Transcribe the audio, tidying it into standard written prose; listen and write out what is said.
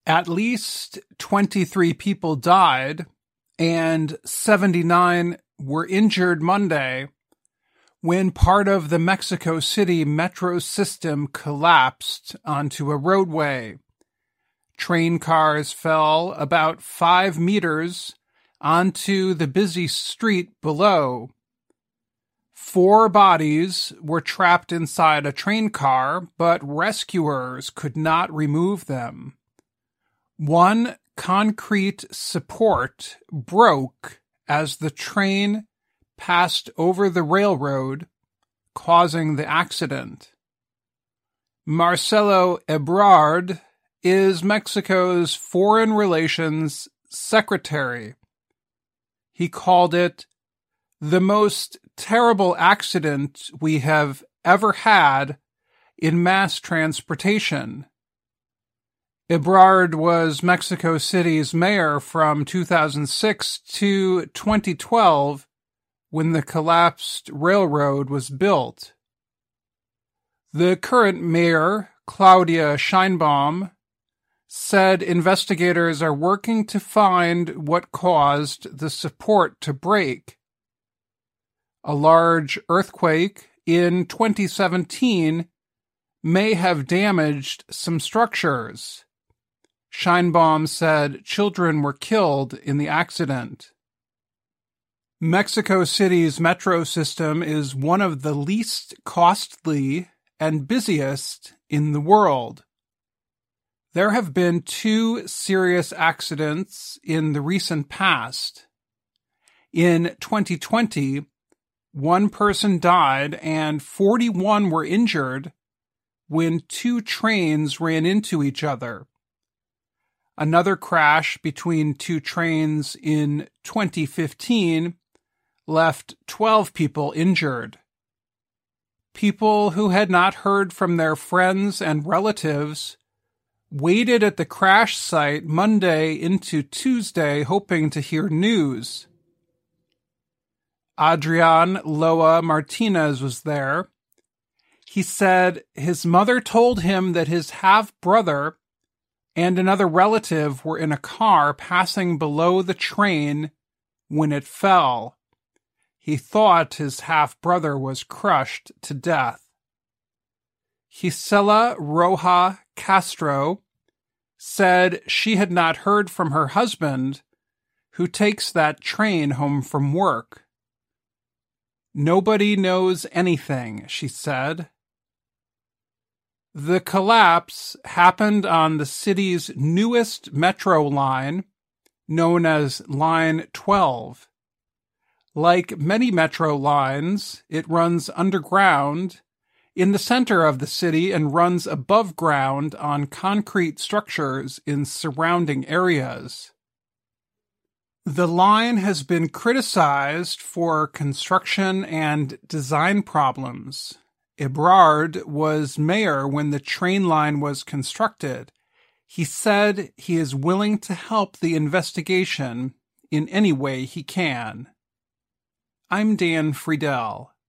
At least 23 people died and 79 were injured Monday when part of the Mexico City metro system collapsed onto a roadway. Train cars fell about 5 meters onto the busy street below. 4 bodies were trapped inside a train car, but rescuers could not remove them. One concrete support broke as the train passed over the railroad, causing the accident. Marcelo Ebrard is Mexico's Foreign Relations Secretary. He called it the most terrible accident we have ever had in mass transportation. Ebrard was Mexico City's mayor from 2006 to 2012 when the collapsed railroad was built. The current mayor, Claudia Sheinbaum, said investigators are working to find what caused the support to break. A large earthquake in 2017 may have damaged some structures. Sheinbaum said children were killed in the accident. Mexico City's metro system is one of the least costly and busiest in the world. There have been 2 serious accidents in the recent past. In 2020, 1 person died and 41 were injured when 2 trains ran into each other. Another crash between 2 trains in 2015 left 12 people injured. People who had not heard from their friends and relatives waited at the crash site Monday into Tuesday hoping to hear news. Adrian Loa Martinez was there. He said his mother told him that his half-brother and another relative were in a car passing below the train when it fell. He thought his half-brother was crushed to death. Gisela Roja Castro said she had not heard from her husband, who takes that train home from work. Nobody knows anything, she said. The collapse happened on the city's newest metro line, known as Line 12. Like many metro lines, it runs underground in the center of the city and runs above ground on concrete structures in surrounding areas. The line has been criticized for construction and design problems. Ebrard was mayor when the train line was constructed. He said he is willing to help the investigation in any way he can. I'm Dan Friedel.